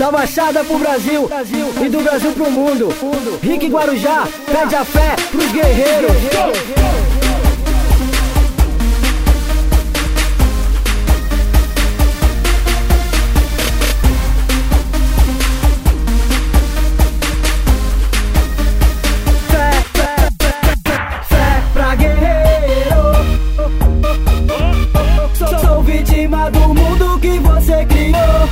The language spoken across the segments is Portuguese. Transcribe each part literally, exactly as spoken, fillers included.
Da Baixada pro Brasil e do Brasil pro mundo. Rick Guarujá, pede a fé pros guerreiros. Do mundo que você criou,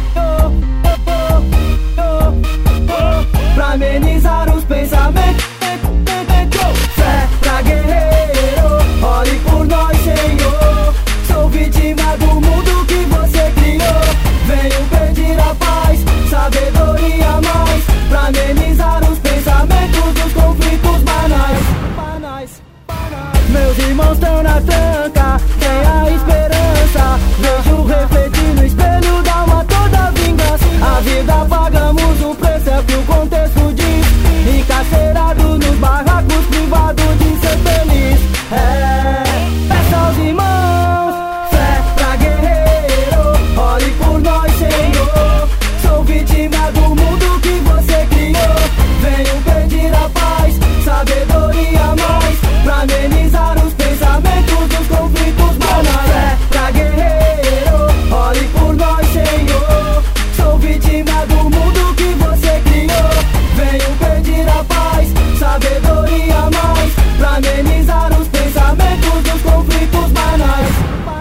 pra amenizar os pensamentos. Fé pra guerreiro, ore por nós, Senhor. Sou vítima do mundo que você criou. Venho pedir a paz, sabedoria mais, pra amenizar os pensamentos dos conflitos banais. Meus irmãos estão na tranca, tem a esperança. Vejo refletir no espelho da alma toda vingança. A vida pagamos o preço, é o que o contexto diz. Encarcerado nos barracos, privado de ser feliz. É, peça aos irmãos, fé pra guerreiro, ore por nós, Senhor. Sou vítima do mundo que você criou. Venho pedir a paz, sabedoria mais, pra amenizar os pensamentos dos conflitos banais. Fé pra guerreiro, ore por nós, Senhor. Sou vítima do mundo que você criou. Venho pedir a paz, sabedoria mais, pra amenizar os pensamentos dos conflitos banais.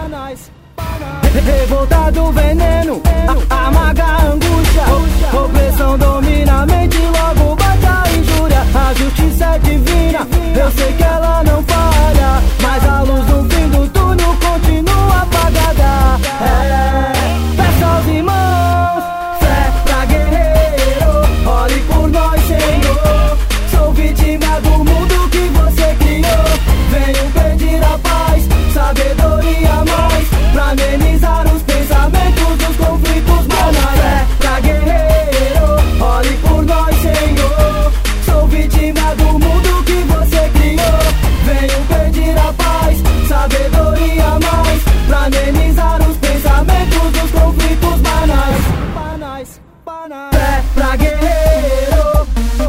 Revoltado veneno, a- amarga a angústia. Opressão domina a mente, logo bate a injúria. A justiça é divina, eu sei que ela não falha, mas a luz no fim do túnel continua apagada. É, peça aos irmãos, fé pra guerreiro, ore por nós, Senhor. Sou vítima do mundo que você criou. Venho pedir a paz, sabedoria mais, pra amenizar os pensamentos dos conflitos banais. Fé pra guerreiro, ore por nós, Senhor. Sou vítima do mundo que você criou. Venho pedir a paz, sabedoria mais, pra amenizar os pensamentos dos conflitos banais. Fé pra guerreiro,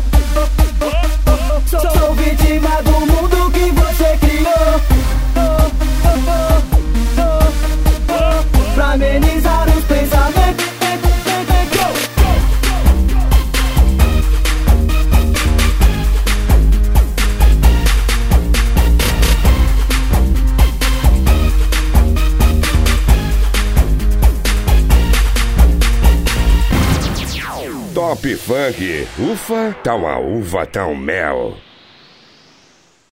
sou, sou vítima do mundo que você criou. Pra amenizar os pensamentos. Top Funk, ufa, tá uma uva, tá um mel.